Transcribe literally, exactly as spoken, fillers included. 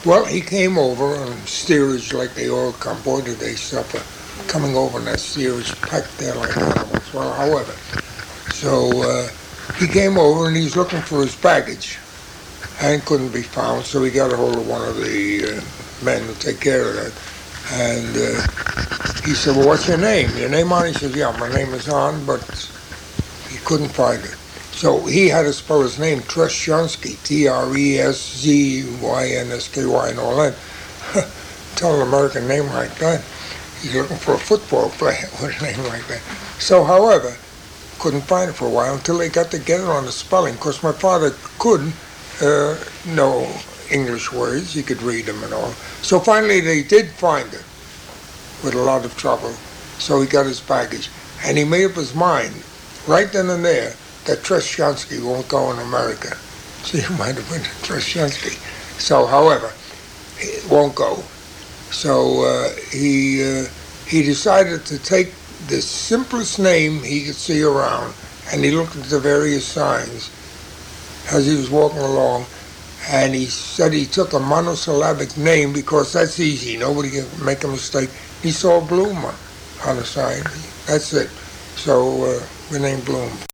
Well, he came over on steerage like they all come. Boy, did they suffer coming over in that steerage, packed there like animals. Well, however, so uh, he came over and he's looking for his baggage and couldn't be found, so he got a hold of one of the uh, men who take care of that. And uh, he said, well, what's your name? Your name on? He said, yeah, my name is on, but he couldn't find it. So he had to spell his name, Treszczynski, T R E S Z Y N S K Y and all that. Tell an American name like that. He's looking for a football player with a name like that. So, however, couldn't find it for a while until they got together on the spelling, because my father could uh, know English words. He could read them and all. So finally they did find it with a lot of trouble. So he got his baggage. And he made up his mind, right then and there, that Treszczynski won't go in America. So he might have been Treszczynski. So, however, it won't go. So uh, he uh, he decided to take the simplest name he could see around, and he looked at the various signs as he was walking along, and he said he took a monosyllabic name because that's easy. Nobody can make a mistake. He saw Bloom on the side. That's it. So uh, we named Bloom.